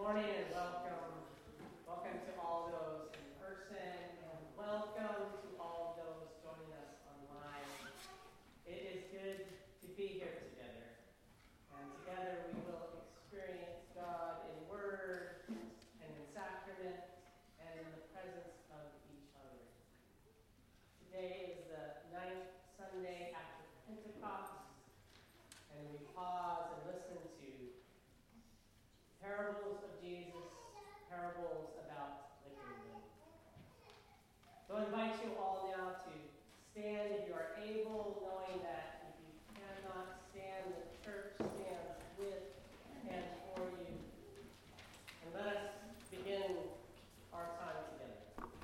morning and welcome. Welcome to all those in person and welcome to all those joining us online. It is good to be here together. And together we will experience God in word and in sacrament and in the presence of each other. Today is the 9th Sunday after Pentecost, and we pause and listen to parables of Jesus, parables about the kingdom. So I invite you all now to stand if you are able, knowing that if you cannot stand, the church stands with and for you. And let us begin our time together.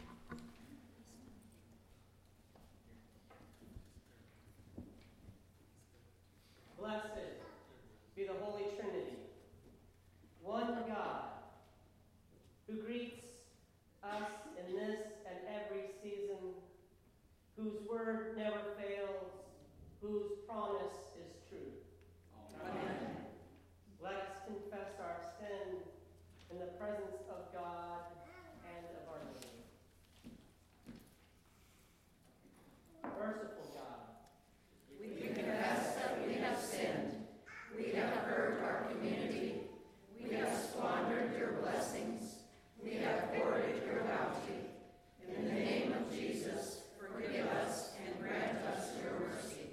Blessed be the Holy Trinity, one God, who greets us in this and every season, whose word never fails, whose promise is true. Amen. Let us confess our sin in the presence of God and of our neighbor. Merciful God, we confess that we have sinned. We have hurt our community. We have squandered your blessings. We have hoarded your bounty. In the name of Jesus, forgive us and grant us your mercy.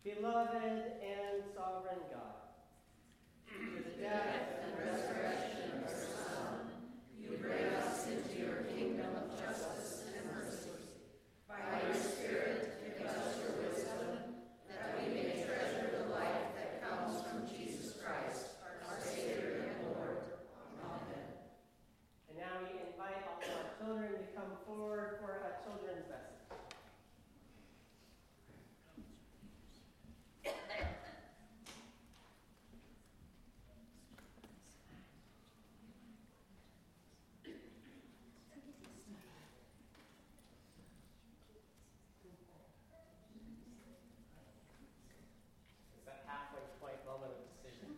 Beloved and sovereign God, through the death and resurrection of your Son, you bring us into your kingdom of justice and mercy. By your Spirit, give us your wisdom, that we may treasure the life that comes from Jesus Christ, our Savior and Lord. Amen. And now we invite all our children to come forward for a children's message. It's that halfway point moment of decision.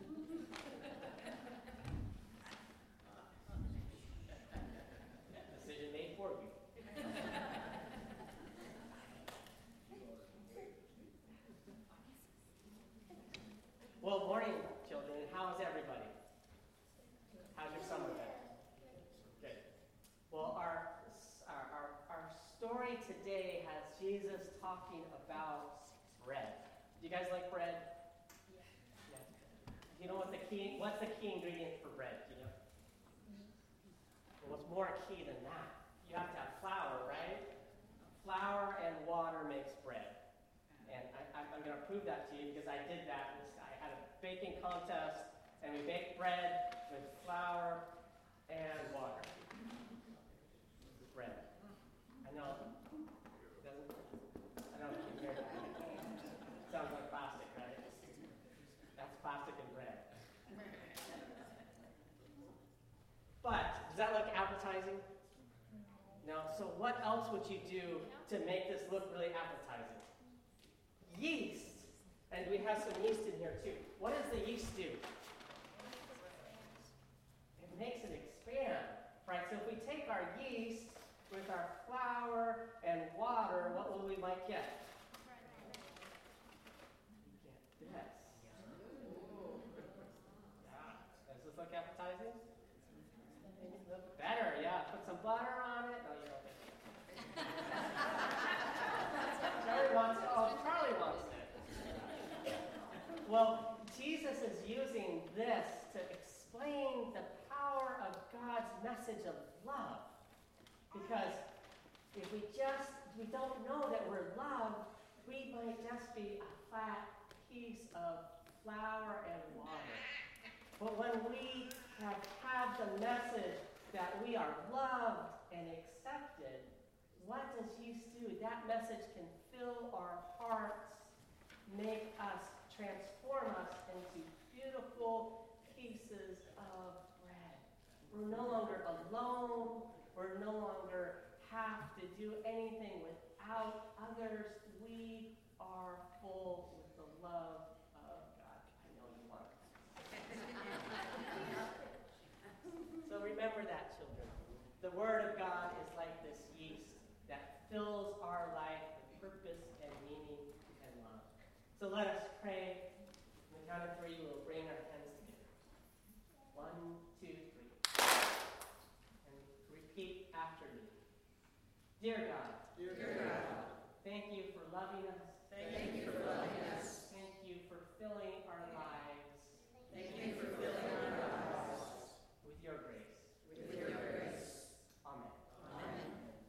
Decision made for you. Well, morning, children. How is everybody? How's your summer been? Good. Well, our story today has Jesus talking about bread. Do you guys like bread? Yeah. You know what's the key ingredient for bread? Do you know? Well, what's more key than that? You have to have flour, right? Flour and water makes bread. And I'm going to prove that to you because I did that. I had a baking contest, and we baked bread with flour and water. Bread. I know. I don't know if you can hear that. Sounds like plastic, right? That's plastic and bread. But does that look appetizing? No. So what else would you do to make this look really appetizing? Yeast. And we have some yeast in here too. What does the yeast do? It makes it expand, right? So if we take our yeast with our flour and water, what will we might get? Get this. Yeah. Does this look appetizing? Look better, yeah. Put some butter on it. No, you don't think so. Charlie wants it. Oh, Charlie wants it. Well, Jesus is using this to explain the power of God's message of love. Because if we don't know that we're loved, we might just be a flat piece of flour and water. But when we have had the message that we are loved and accepted, what does yeast do? That message can fill our hearts, make us, transform us into beautiful pieces of bread. We're no longer alone. We're no longer have to do anything without others. We are full with the love of God. I know you want it. So remember that, children. The Word of God is like this yeast that fills our life with purpose and meaning and love. So let us pray. On the count of three, we'll bring our hands together. 1, 2, 3. And repeat after me. Dear God. Dear God. Thank you for loving us. Thank you for loving us. Thank you for filling our lives. Thank you for filling our lives with your grace. with your grace. Amen. Amen.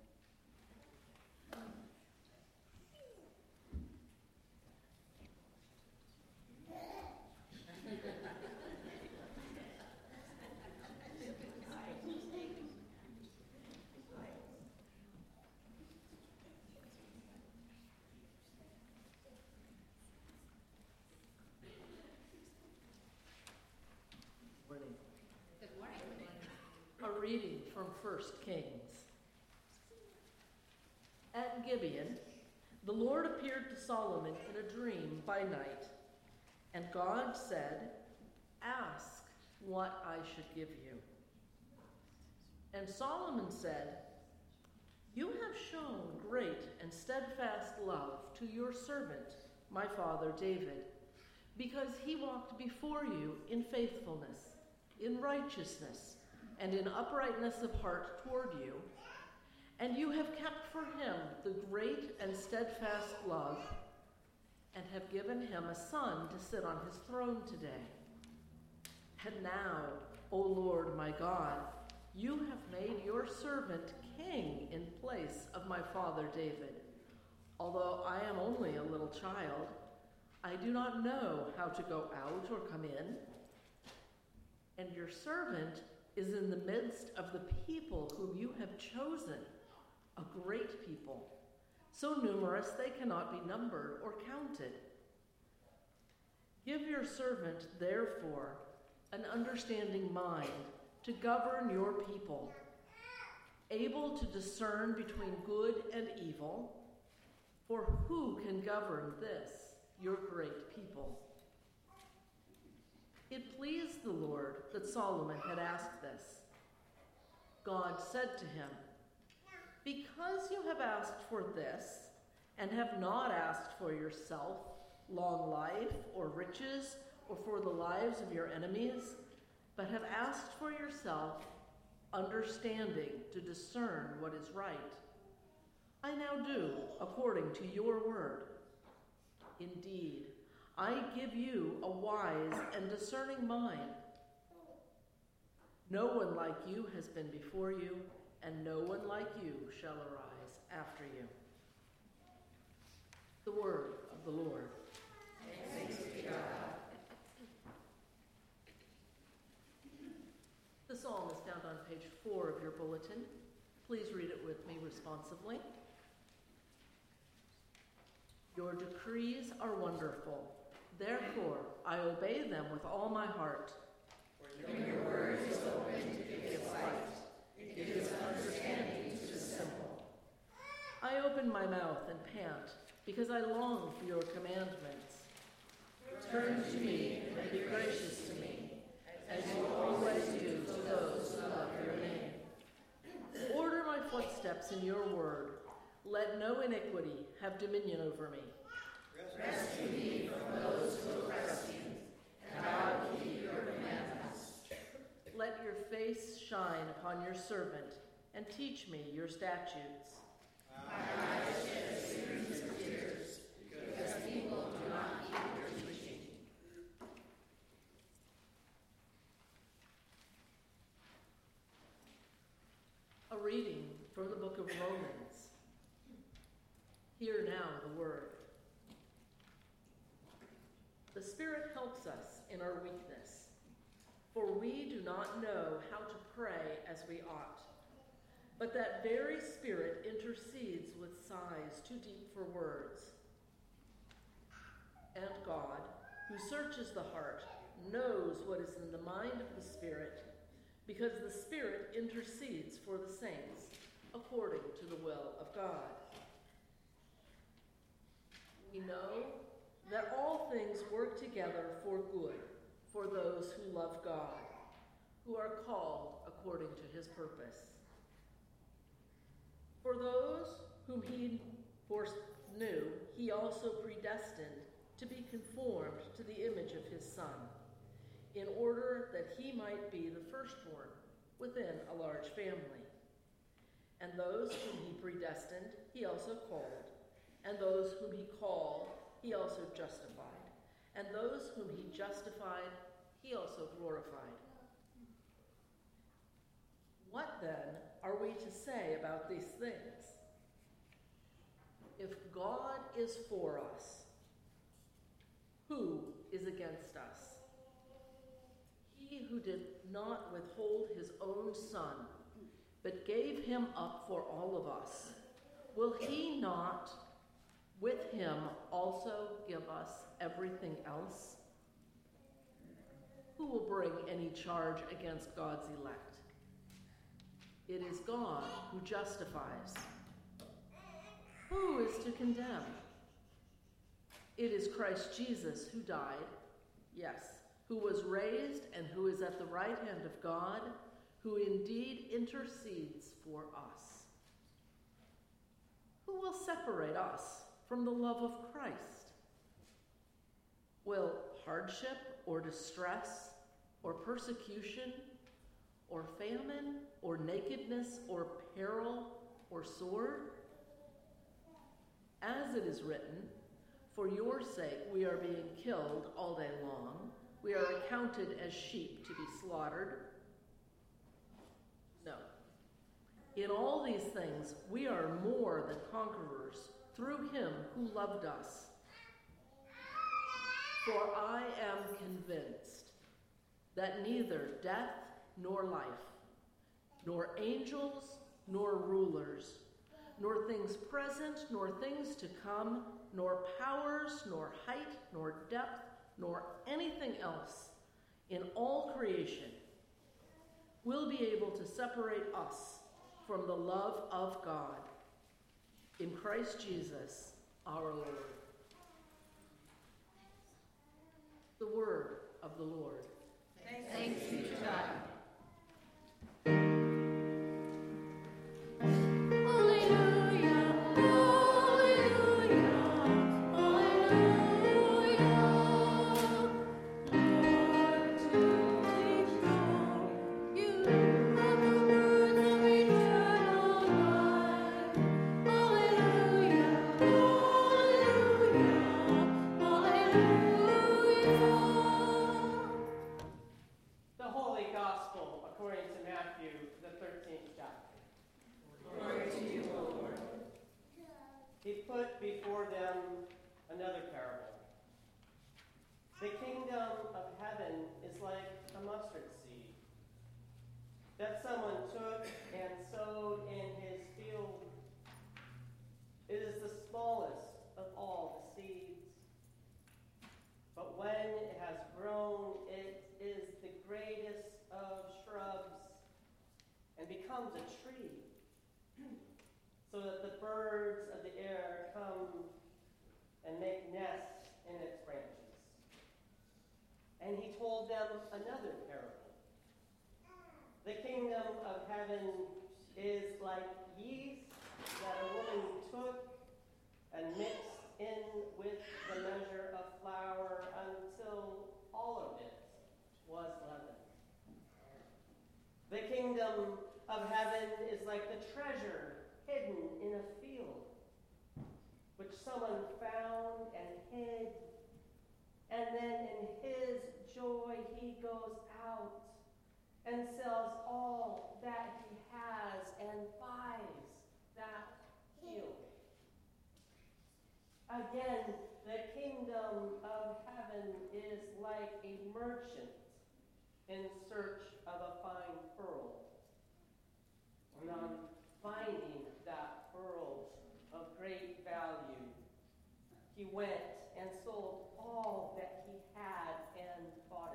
Good morning. A reading from 1 Kings. At Gibeon, the Lord appeared to Solomon in a dream by night, and God said, "Ask what I should give you." And Solomon said, "You have shown great and steadfast love to your servant, my father David, because he walked before you in faithfulness, in righteousness, and in uprightness of heart toward you, and you have kept for him the great and steadfast love and have given him a son to sit on his throne today. And now, O Lord my God, you have made your servant king in place of my father David. Although I am only a little child, I do not know how to go out or come in. And your servant is in the midst of the people whom you have chosen, a great people, so numerous they cannot be numbered or counted. Give your servant, therefore, an understanding mind to govern your people, able to discern between good and evil, for who can govern this, your great people? It pleased the Lord that Solomon had asked this. God said to him, "Because you have asked for this, and have not asked for yourself long life or riches or for the lives of your enemies, but have asked for yourself understanding to discern what is right, I now do according to your word. Indeed, I give you a wise and discerning mind. No one like you has been before you, and no one like you shall arise after you." The word of the Lord. Thanks be to God. The psalm is found on page 4 of your bulletin. Please read it with me responsively. Your decrees are wonderful. Therefore, I obey them with all my heart. When your word is open, it gives light. It gives understanding to the simple. I open my mouth and pant, because I long for your commandments. Turn to me and be gracious to me, as you always do to those who love your name. Order my footsteps in your word. Let no iniquity have dominion over me. Rescue me from those who oppress me, and I will keep your commandments. Let your face shine upon your servant, and teach me your statutes. My eyes shed a series of tears, because people do not keep your teaching. A reading from the book of Romans. Hear now the word. The Spirit helps us in our weakness, for we do not know how to pray as we ought. But that very Spirit intercedes with sighs too deep for words. And God, who searches the heart, knows what is in the mind of the Spirit, because the Spirit intercedes for the saints according to the will of God. We know that all things work together for good, for those who love God, who are called according to his purpose. For those whom he foreknew, he also predestined to be conformed to the image of his Son, in order that he might be the firstborn within a large family. And those whom he predestined, he also called. And those whom he called, he also justified. And those whom he justified, he also glorified. What then are we to say about these things? If God is for us, who is against us? He who did not withhold his own Son, but gave him up for all of us, will he not with him also give us everything else? Who will bring any charge against God's elect? It is God who justifies. Who is to condemn? It is Christ Jesus who died, yes, who was raised and who is at the right hand of God, who indeed intercedes for us. Who will separate us from the love of Christ? Will hardship or distress or persecution or famine or nakedness or peril or sword? As it is written, For your sake we are being killed all day long. We are accounted as sheep to be slaughtered. No. In all these things we are more than conquerors through him who loved us. For I am convinced that neither death nor life, nor angels nor rulers, nor things present nor things to come, nor powers, nor height, nor depth, nor anything else in all creation will be able to separate us from the love of God in Christ Jesus our Lord. The word of the Lord. Thanks be to God. Before them another parable. The kingdom of heaven is like a mustard seed that someone took and sowed in his field. It is the smallest of all the seeds, but when it has grown, it is the greatest of shrubs and becomes a tree, so that the birds of the air come and make nests in its branches. And he told them another parable. The kingdom of heaven is like yeast that a woman took and mixed in with the measure of flour until all of it was leavened. The kingdom of heaven is like the treasure hidden in a field, which someone found and hid, and then in his joy he goes out and sells all that he has and buys that field. Again, the kingdom of heaven is like a merchant in search of a fine pearl. And on finding that pearl of great value, he went and sold all that he had and bought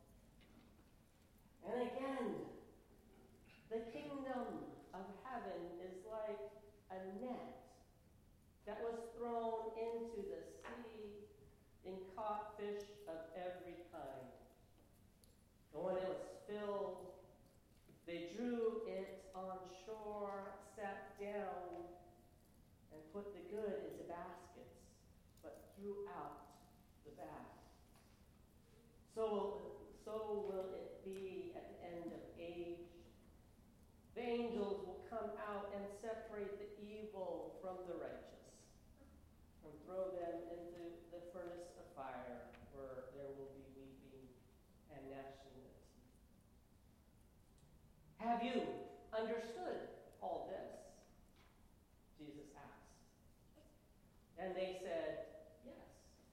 it. And again, the kingdom of heaven is like a net that was thrown into the sea and caught fish of every kind. And when it was filled, they drew it on shore, sat down, and put the good into baskets, but threw out the bad. So will it be at the end of age. The angels will come out and separate the evil from the righteous and throw them into the furnace of fire, where there will be weeping and gnashing of teeth. Have you understood all this? Jesus asked. And they said, yes.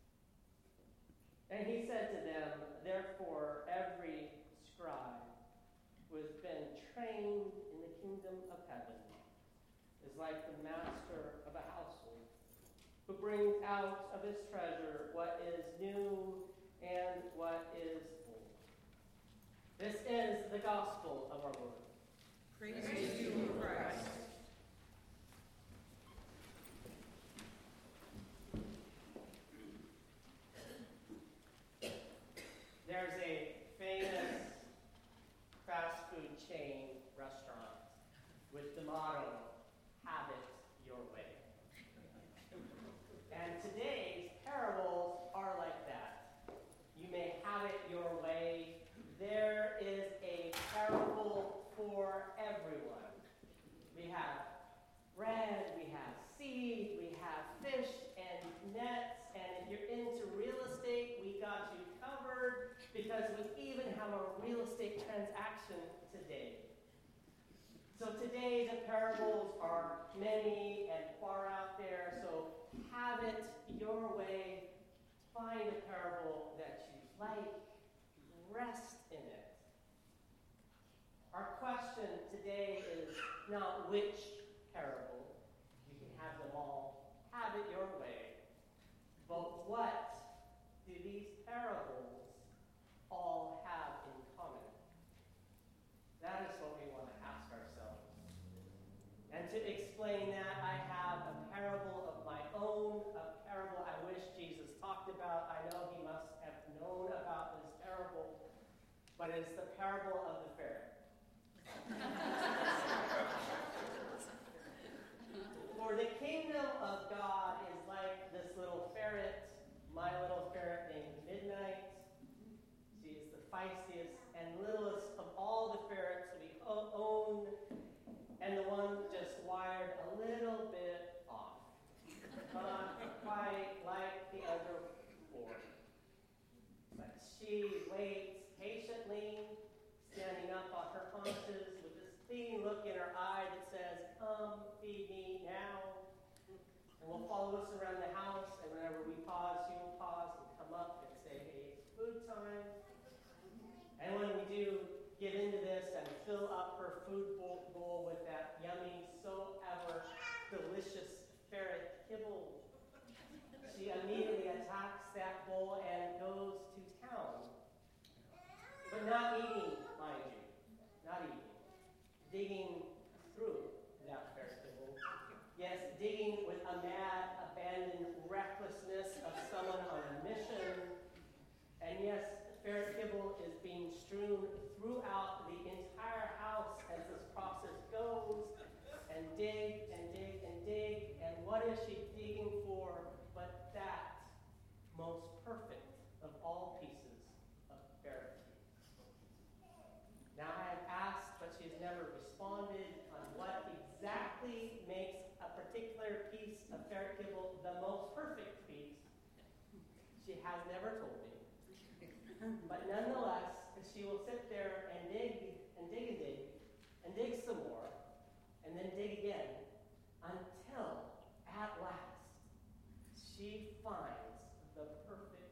And he said to them, therefore, every scribe who has been trained in the kingdom of heaven is like the master of a household, who brings out of his treasure what is new and what is old. This is the gospel of our Lord. Praise to you, Christ. There's a famous fast food chain restaurant with the motto, have it your way. And today's parables are like that. You may have it your way. There is a parable for everyone. We have because we even have a real estate transaction today. So today the parables are many and far out there, so have it your way. Find a parable that you like. Rest in it. Our question today is not which parable. You can have them all. Have it your way. But what do these parables all have in common? That is what we want to ask ourselves. And to explain that, I have a parable of my own, a parable I wish Jesus talked about. I know he must have known about this parable, but it's the parable of the ferret. For the kingdom of God is like this little ferret, my little ferret named Midnight. She is the feistiest and littlest of all the ferrets we own, and the one just wired a little bit off. Not quite like the other four. But she waits patiently, standing up on her haunches with this clean look in her eye that says, "Come, feed me now." And will follow us around the house, and whenever we pause, she will pause and come up and say, "Hey, it's food time." And when we do get into this and fill up her food bowl with that yummy, so ever delicious ferret kibble, she immediately attacks that bowl and goes to town. But not eating, mind you. Not eating. Digging through that ferret kibble. Yes, digging with a mad, abandoned recklessness of someone on a mission. And yes, ferret kibble is being strewn throughout the entire house as this process goes, and dig and dig and dig. And what is she digging for but that most perfect of all pieces of ferret kibble? Now I have asked, but she has never responded on what exactly makes a particular piece of ferret kibble the most perfect piece. She has never told me. But nonetheless, she will sit there and dig and dig and dig and dig some more and then dig again until at last she finds the perfect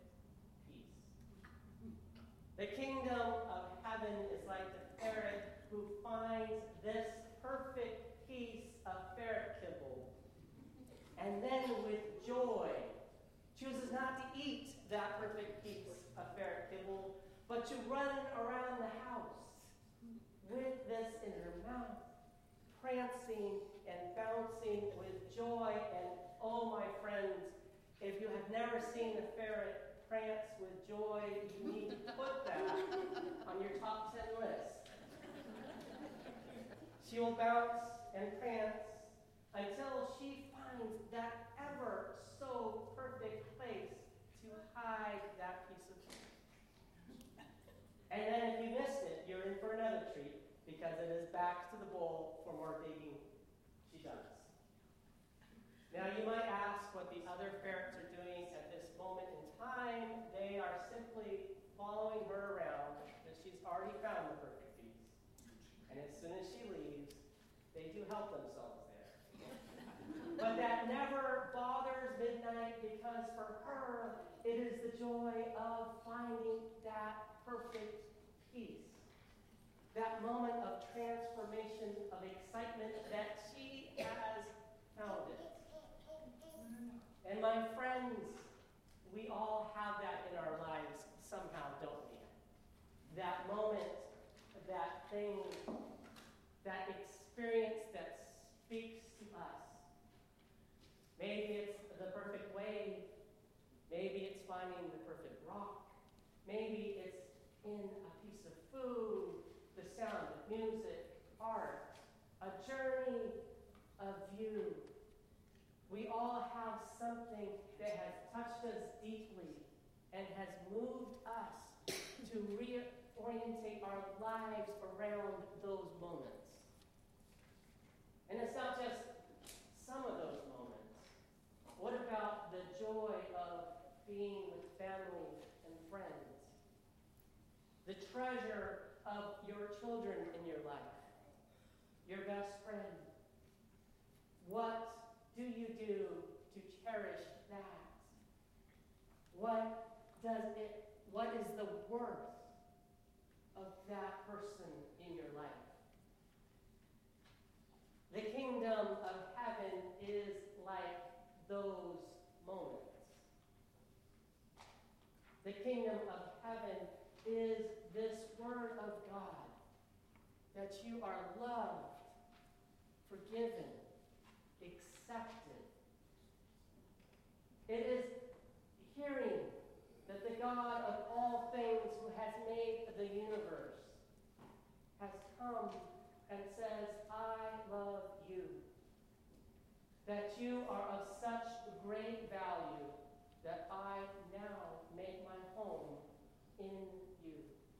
piece. The kingdom of heaven is like the ferret who finds this perfect piece of ferret kibble and then with joy chooses not to eat that perfect piece of ferret kibble, but to run around the house with this in her mouth, prancing and bouncing with joy. And oh, my friends, if you have never seen a ferret prance with joy, you need to put that on your top 10 list. She will bounce and prance until she finds that ever so perfect place to hide that piece of cake. And then if you missed it, you're in for another treat, because it is back to the bowl for more digging she does. Now you might ask what the other ferrets are doing at this moment in time. They are simply following her around, because she's already found the perfect piece. And as soon as she leaves, they do help themselves there. But that never bothers Midnight, because for her, it is the joy of finding that perfect peace. That moment of transformation, of excitement that she has found it. And my friends, we all have that in our lives somehow, don't we? That moment, that thing, that experience that speaks to us. Maybe it's the perfect wave. Maybe it's finding the perfect rock. Maybe it's in a piece of food, the sound of music, art, a journey of you. We all have something that has touched us deeply and has moved us to reorientate our lives around those moments. And it's not just some of those moments. What about the joy of being with family and friends? the treasure of your children in your life, your best friend. What do you do to cherish that? What is the worth of that person in your life? The kingdom of heaven is like those moments. The kingdom of heaven is this word of God, that you are loved, forgiven, accepted. It is hearing that the God of all things, who has made the universe, has come and says, I love you. That you are of such great value that I now make my home in you.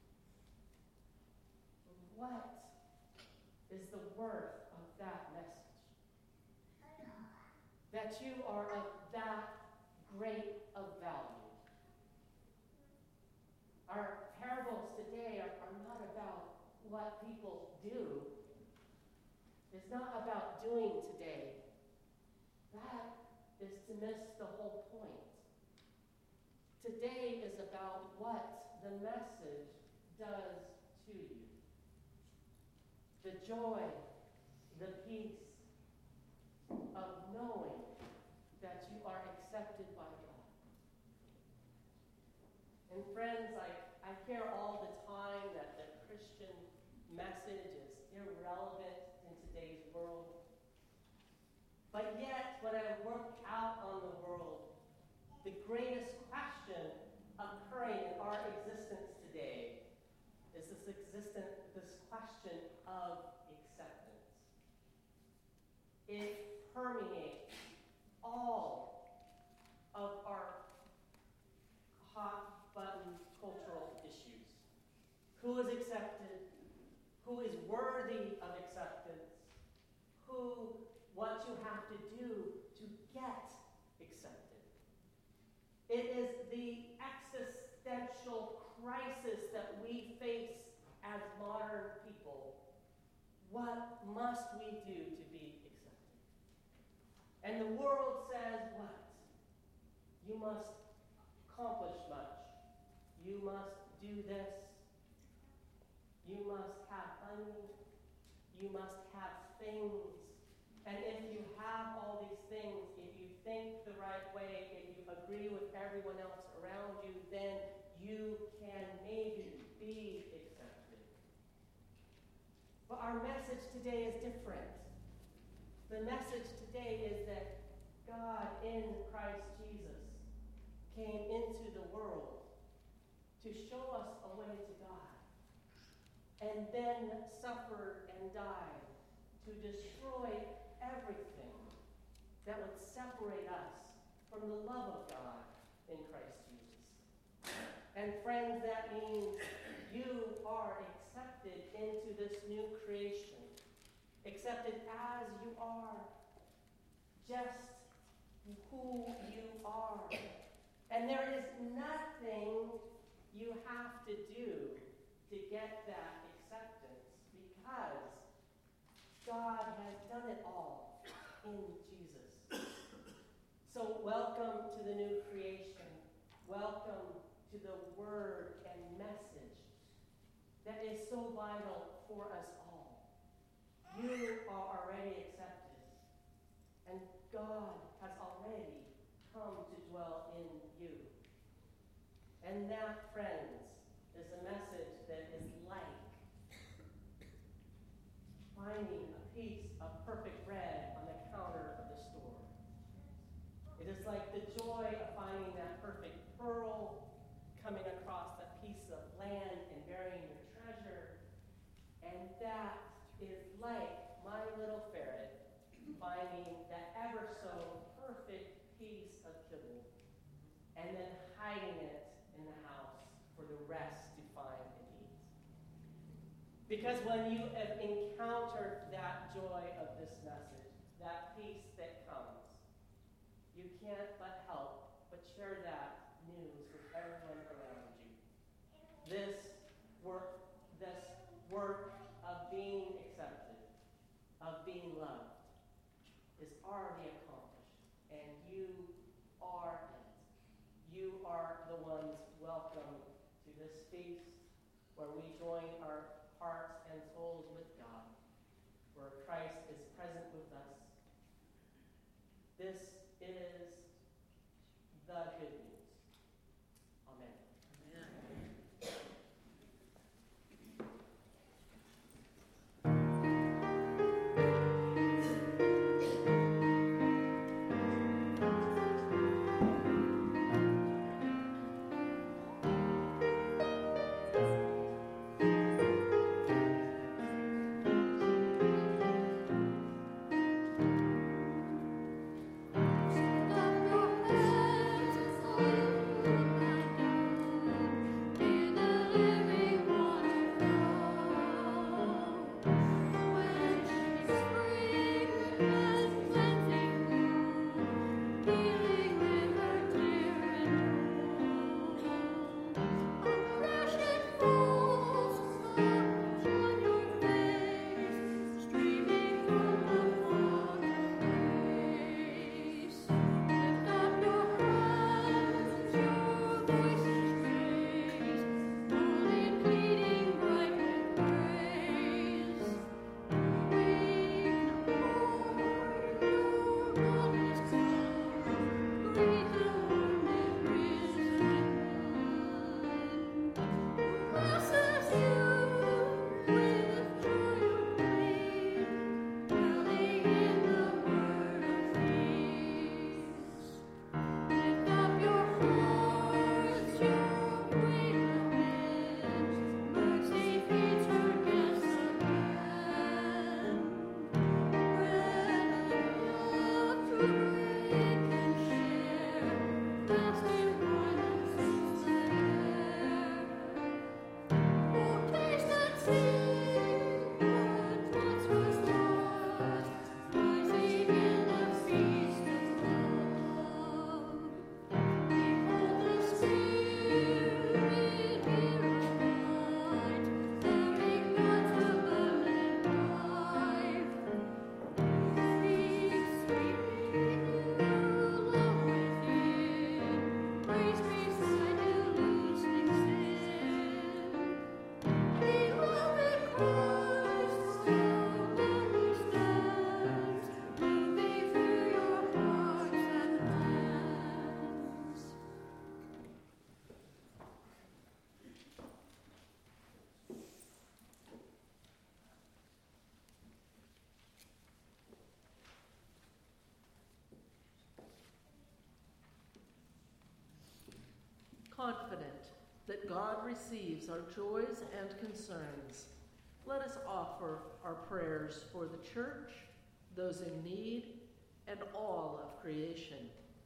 What is the worth of that message? That you are of that great of value. Our parables today are not about what people do. It's not about doing today. That is to miss the whole point. Today is about what the message does to you. The joy, the peace of knowing that you are accepted by God. And friends, I hear all the time that the Christian message is irrelevant in today's world. But yet, when I work out on the world, the greatest question occurring in our existence today is this question of acceptance. It permeates all of our hot-button cultural issues. Who is accepted? Who is worthy of acceptance? What you have to do to get accepted. It is the existential crisis that we face as modern people. What must we do to be accepted? And the world says what? You must accomplish much. You must do this. You must have money. You must have things. And if you have all these things, if you think the right way, if you agree with everyone else around you, then you can maybe be accepted. But our message today is different. The message today is that God in Christ Jesus came into the world to show us a way to God, and then suffered and died to destroy everything that would separate us from the love of God in Christ Jesus. And friends, that means you are accepted into this new creation, accepted as you are, just who you are. And there is nothing you have to do to get that acceptance, because God has done it all in Jesus. So welcome to the new creation. Welcome to the word and message that is so vital for us all. You are already accepted, and God has already come to dwell in you. And that, friends, is a message that is like finding a piece of perfect bread on the counter of the store. It is like the joy of finding that perfect pearl, coming across a piece of land and burying your treasure. And that is like my little ferret finding that ever so perfect piece of kibble and then hiding it in the house for the rest to find and eat. Because when you have encountered that joy of this message, that peace that comes, you can't but help but share that news with everyone around you. This being loved is already accomplished, and you are it. You are the ones welcome to this feast where we join our hearts and souls with God, where Christ is present with us. This is the good news. Amen. Confident that God receives our joys and concerns, let us offer our prayers for the church, those in need, and all of creation.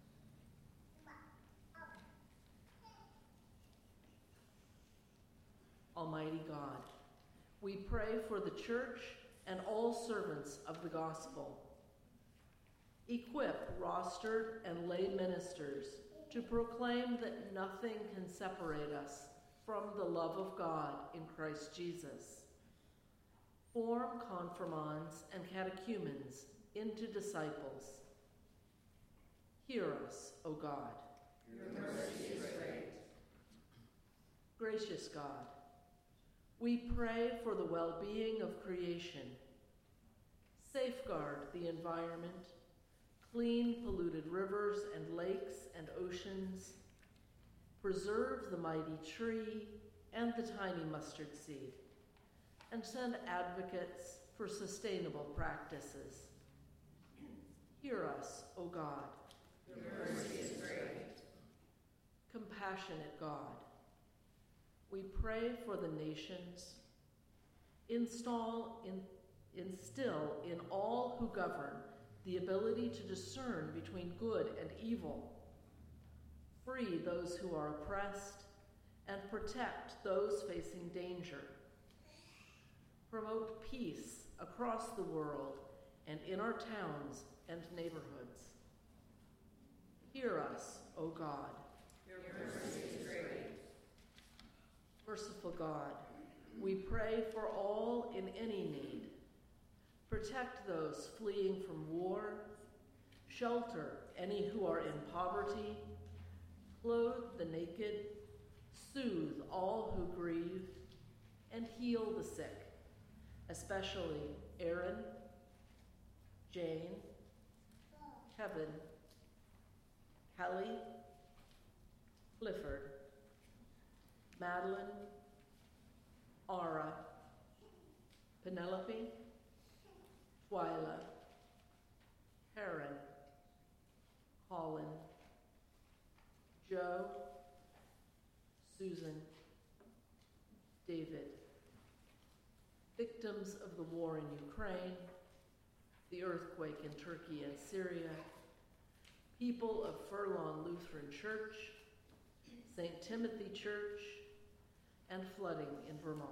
Almighty God, we pray for the church and all servants of the gospel. Equip rostered and lay ministers to proclaim that nothing can separate us from the love of God in Christ Jesus. Form confirmands and catechumens into disciples. Hear us, O God. Your mercy is great. Gracious God, we pray for the well-being of creation. Safeguard the environment, clean polluted rivers and lakes and oceans, preserve the mighty tree and the tiny mustard seed, and send advocates for sustainable practices. Hear us, O God. Your mercy is great. Compassionate God, we pray for the nations. Instill in all who govern the ability to discern between good and evil. Free those who are oppressed and protect those facing danger. Promote peace across the world and in our towns and neighborhoods. Hear us, O God. Your mercy is great. Merciful God, we pray for all in any need. Protect those fleeing from war, shelter any who are in poverty, clothe the naked, soothe all who grieve, and heal the sick, especially Aaron, Jane, Kevin, Kelly, Clifford, Madeline, Ara, Penelope, Twyla, Karen, Colin, Joe, Susan, David, victims of the war in Ukraine, the earthquake in Turkey and Syria, people of Furlong Lutheran Church, St. Timothy Church, and flooding in Vermont.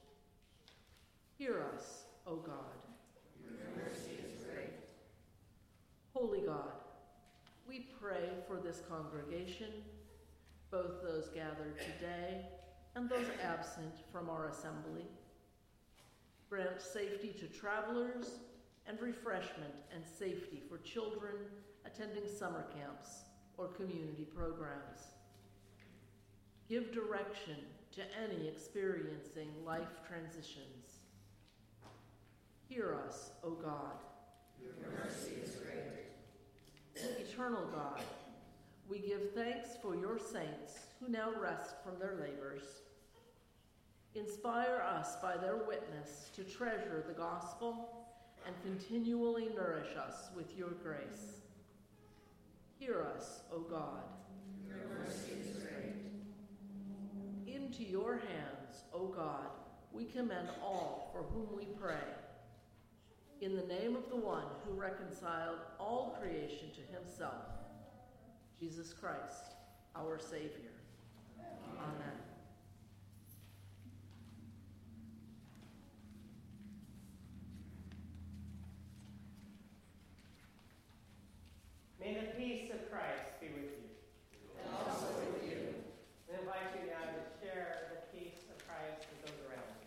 Hear us, O God. Your mercy is great. Holy God, we pray for this congregation, both those gathered today and those absent from our assembly. Grant safety to travelers and refreshment and safety for children attending summer camps or community programs. Give direction to any experiencing life transitions. Hear us, O God. Your mercy is great. Eternal God, we give thanks for your saints who now rest from their labors. Inspire us by their witness to treasure the gospel and continually nourish us with your grace. Hear us, O God. Your mercy is great. Into your hands, O God, we commend all for whom we pray. In the name of the one who reconciled all creation to himself, Jesus Christ, our Savior. Amen. May the peace of Christ be with you. And also with you. I invite you now to share the peace of Christ with those around you.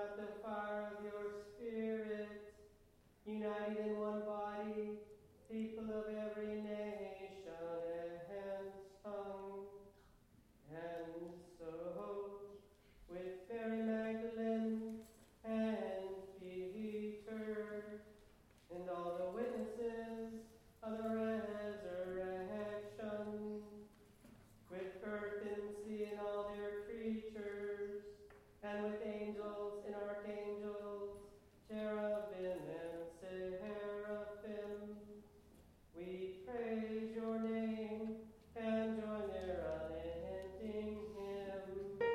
out the fire of your Spirit, united in one body, people of every nation and tongue. And so, with Mary Magdalene and Peter, and all the witnesses of the resurrection, with earth and sea and all their creatures, and with angels and archangels, cherubim and seraphim, we praise your name and join their unending hymn.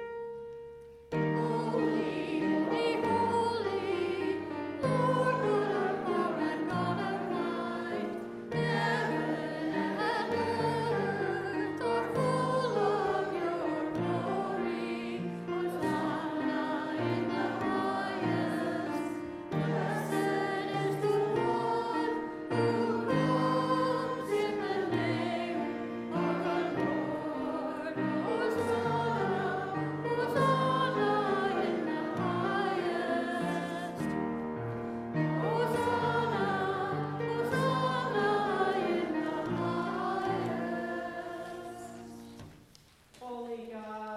Holy, holy, holy, Lord God of power and God of might, heaven and earth are full of your glory. Hosanna in the highest. Blessed is the one who comes in the name of the Lord. Hosanna, Hosanna in the highest. Hosanna, Hosanna in the highest. Holy God,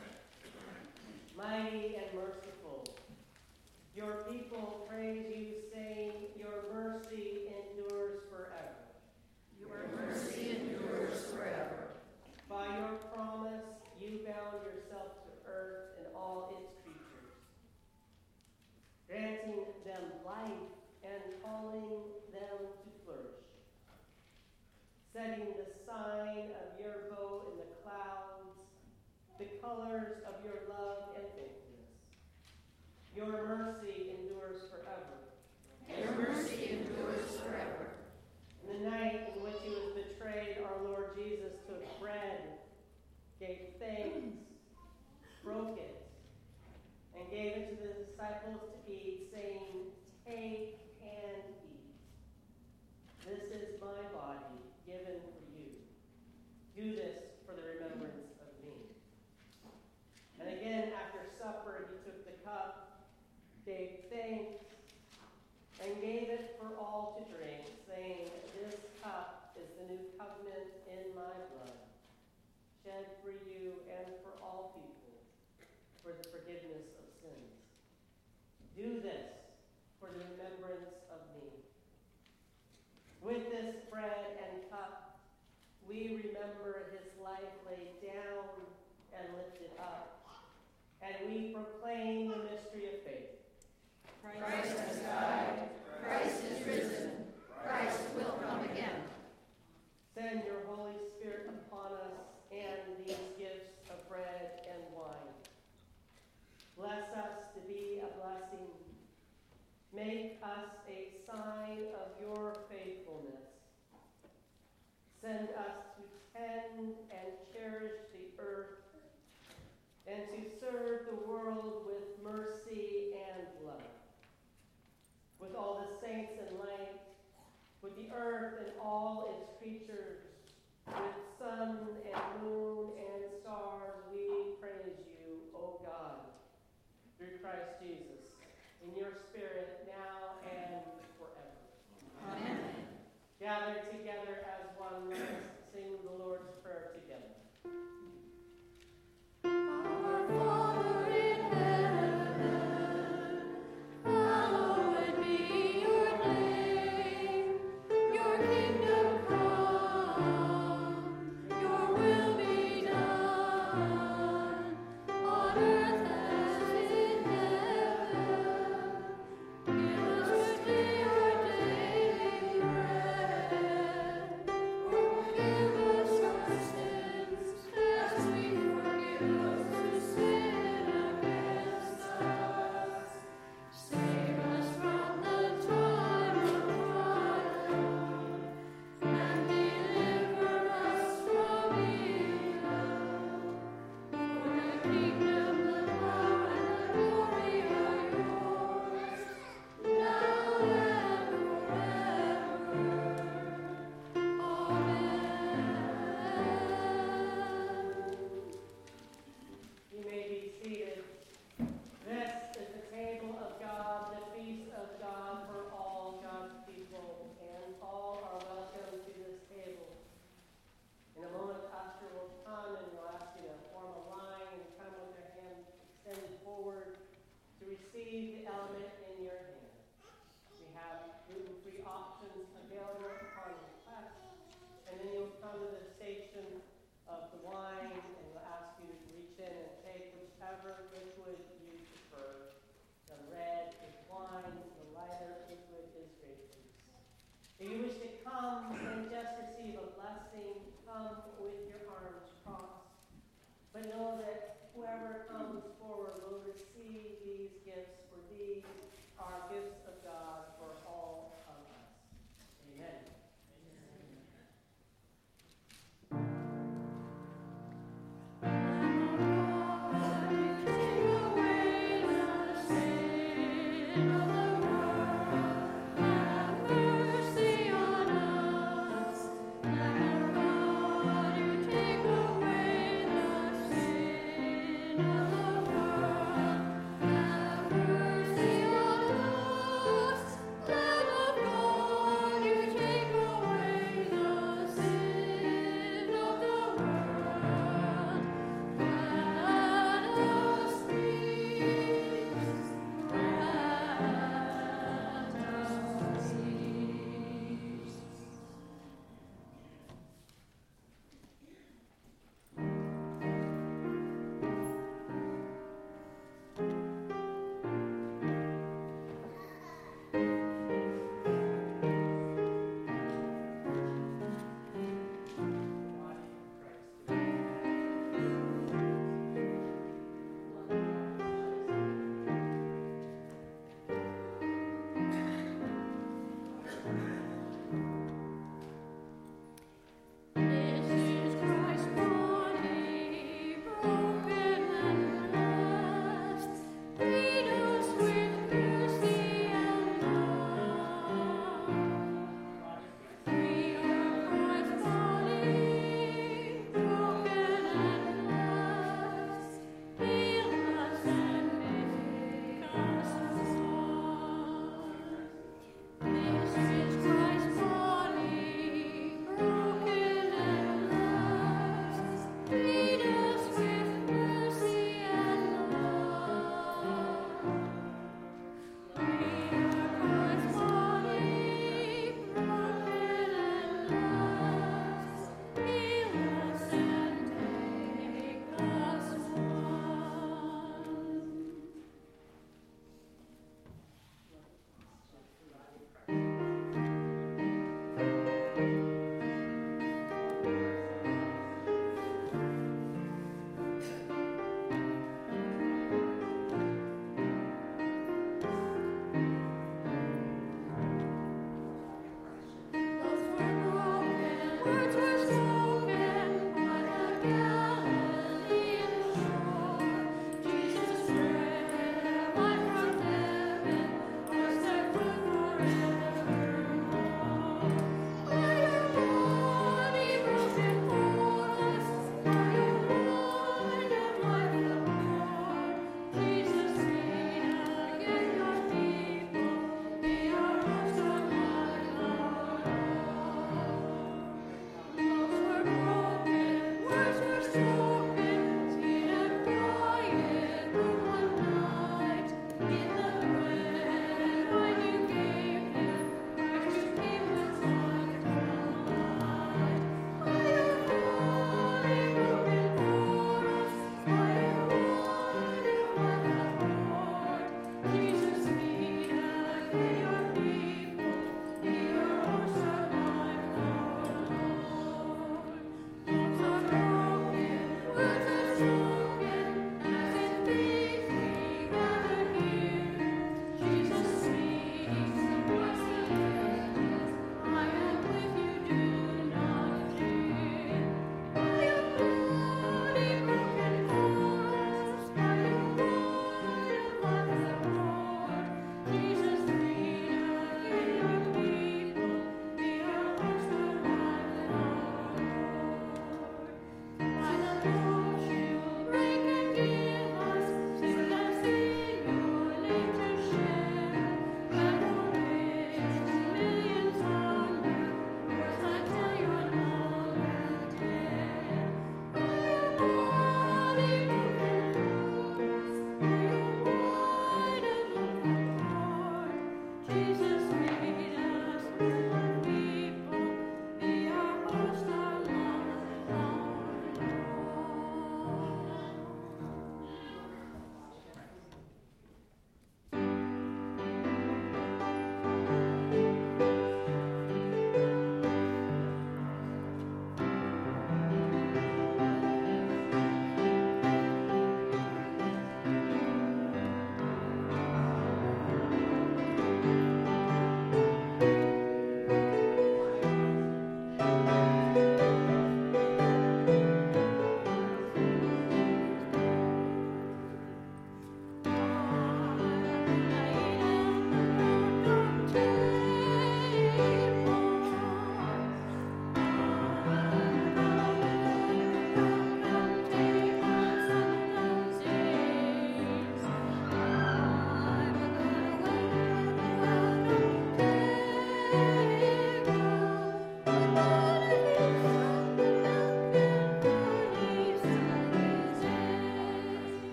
mighty and merciful, your people praise you, saying, your mercy endures forever. Your mercy endures forever. By your promise, you bound yourself to earth and all its creatures, granting them life and calling them to flourish, setting the sign of your bow in the clouds, the colors of your love and faithfulness. Your mercy endures forever. Your mercy endures forever. In the night in which he was betrayed, our Lord Jesus took bread, gave thanks, broke it, and gave it to the disciples to eat, saying, take and eat. This is my body given for you. Do this for the remembrance of me. And again, after supper, he took the cup, gave thanks, and gave it for all to drink, saying, this cup is the new covenant in my blood, shed for you and for all people for the forgiveness of sins. Do this for the remembrance of me. With this bread and cup, we remember his life laid down and lifted up, and we proclaim the mystery of faith. Christ has died. Christ is risen. Christ will come again. Send your Holy Spirit upon us and these gifts of bread and wine. Bless us to be a blessing. Make us a sign of your faithfulness. Send us to tend and cherish the earth and to serve the world with mercy and love. With all the saints in light, with the earth and all its creatures, with sun and moon and stars, we praise you, O God, through Christ Jesus, in your Spirit, now and forever. Amen. Gathered together as one, let us sing the Lord's Prayer together. Our Father in heaven, hallowed be your name. Your kingdom come, your will be done, on earth as in heaven. Give us today our daily bread, the element in your hand. We have gluten-free options available upon request. And then you'll come to the station of the wine, and we'll ask you to reach in and take whichever liquid you prefer. The red is wine, the lighter liquid is grape juice. If you wish to come and just receive a blessing, come with your arms crossed. But know that whoever comes forward will receive these gifts, for these are gifts of God for all of us. Amen. Take away the sin of the world.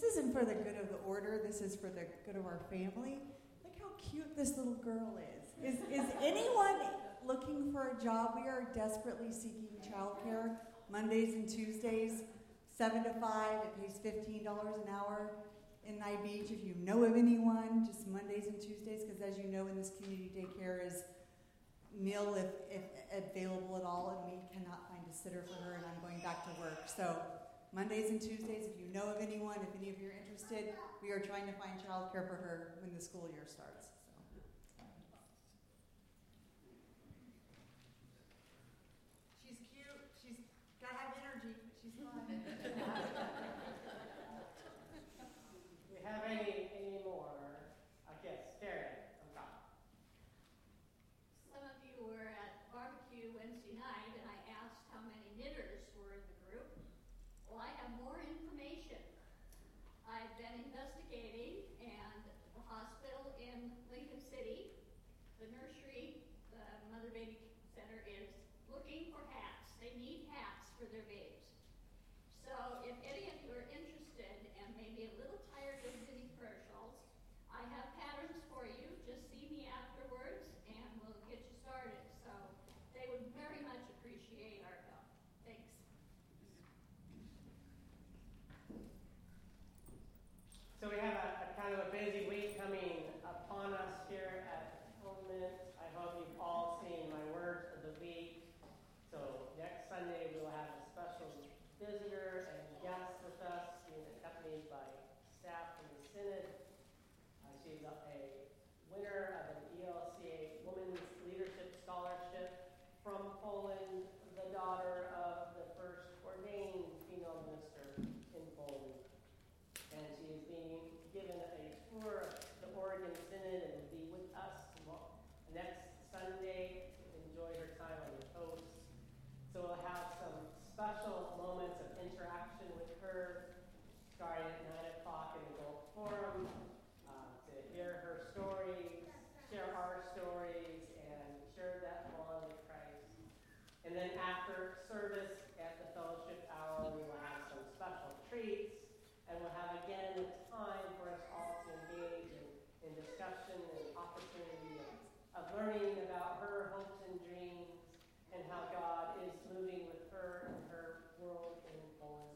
isn't for the good of the order. This is for the good of our family. Look how cute this little girl is. Is anyone looking for a job? We are desperately seeking childcare Mondays and Tuesdays, 7 to 5. It pays $15 an hour in Nye Beach. If you know of anyone, just Mondays and Tuesdays, because as you know, in this community, daycare is meal if available at all, and we cannot find a sitter for her, and I'm going back to work. So Mondays and Tuesdays, if you know of anyone, if any of you are interested, we are trying to find childcare for her when the school year starts. She's cute. She's got to have energy, but she's fun. Do we have any more? Yes, Karen, on top. Some of you were at barbecue Wednesday night, and I asked how many knitters were in the group. Well, I have more information. I've been investigating, and the hospital in Lincoln City, the nursery, the mother-baby center is looking for hats. They need hats for their babes. So if any of you are interested and maybe a little tired of knitting commercials, I have patterns for you. Just see me afterwards, and we'll get you started. So they would very much appreciate our help. Thanks. So we have a kind of a busy week coming upon us here at Atonement. I hope you've all seen my words of the week. So next Sunday we will have a special visitor and guest with us, being accompanied by staff from the Synod. She's a winner of an ELCA Women's Leadership Scholarship from Poland, the daughter of the first ordained female minister in Poland. And she is being given a tour of the Oregon Synod and will be with us next Sunday to enjoy her time on the coast. So we'll have some special moments of interaction with her starting at 9 o'clock in the Gulf Forum to hear her stories, share our stories, and share that bond with Christ. And then after service at the fellowship hour, we will have some special treats. And we'll have again time for us all to engage in discussion and opportunity of learning about her hopes and dreams and how God is moving with her and her world in Poland.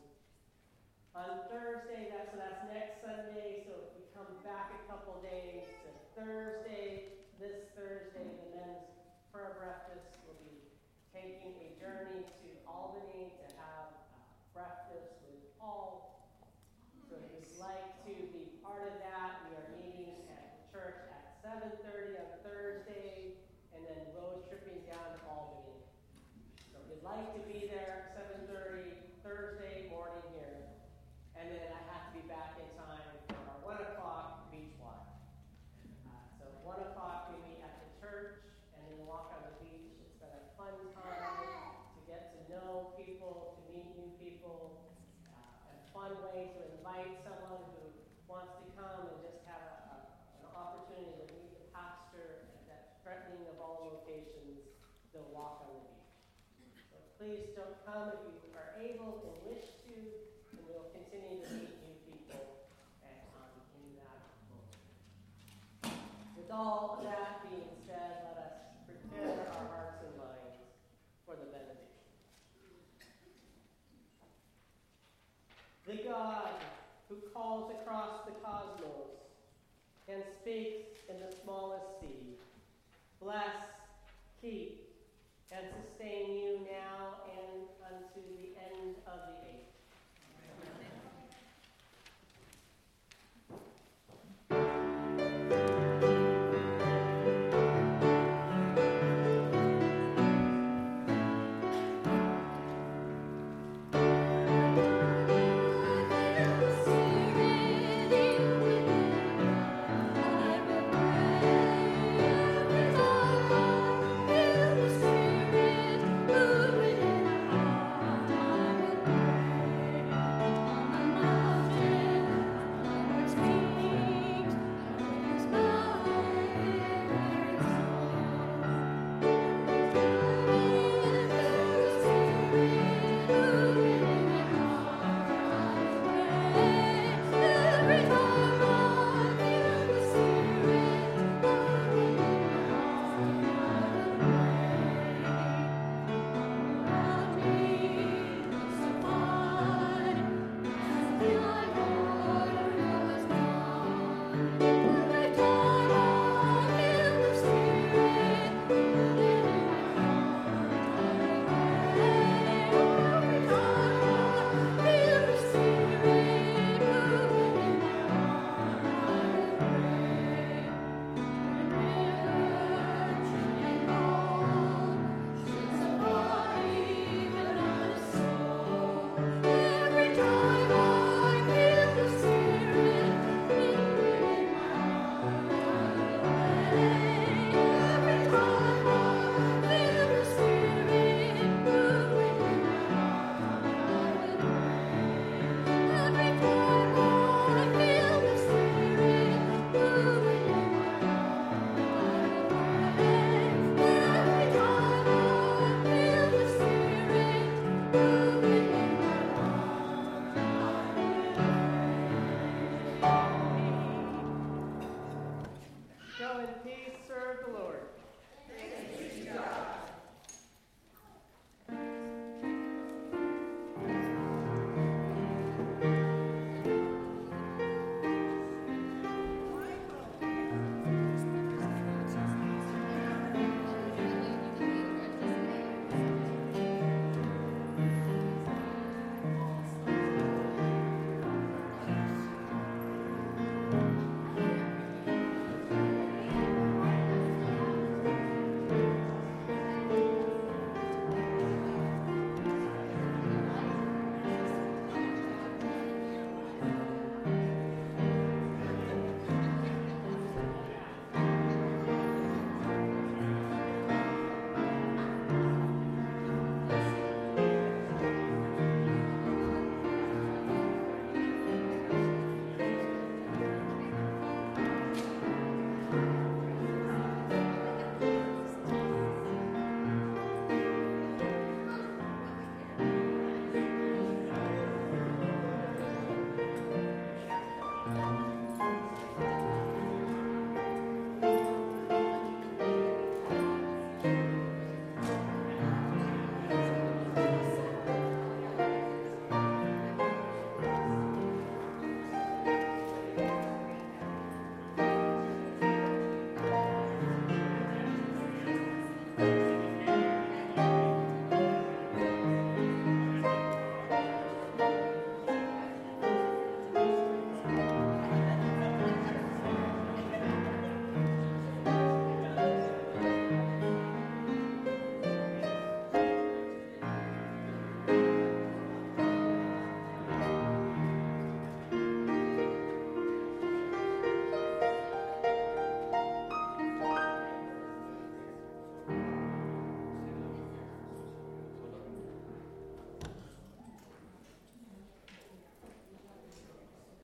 On Thursday, that's next Sunday, so if we come back a couple days to Thursday, this Thursday, the men's prayer breakfast will be taking a journey to Albany to have breakfast with Paul. So if you'd like to be part of that, we are meeting at the church at 7:30 on Thursday, and then road tripping down to Albany. So if you'd like to be there, 7:30 Thursday morning here, and then I have to be back in time for our 1 o'clock beach walk. So 1 o'clock we meet at the church, and then walk on the beach. It's been a fun time to get to know people, to meet new people. Fun way to invite someone who wants to come and just have an opportunity to meet the pastor at that threatening of all locations, the walk on the beach. So please don't come if you are able and wish to, and we'll continue to meet new people in that moment. With all that being said, let us prepare our hearts and minds for the benediction. The God who calls across the cosmos and speaks in the smallest seed, bless, keep, and sustain you now and unto the end of the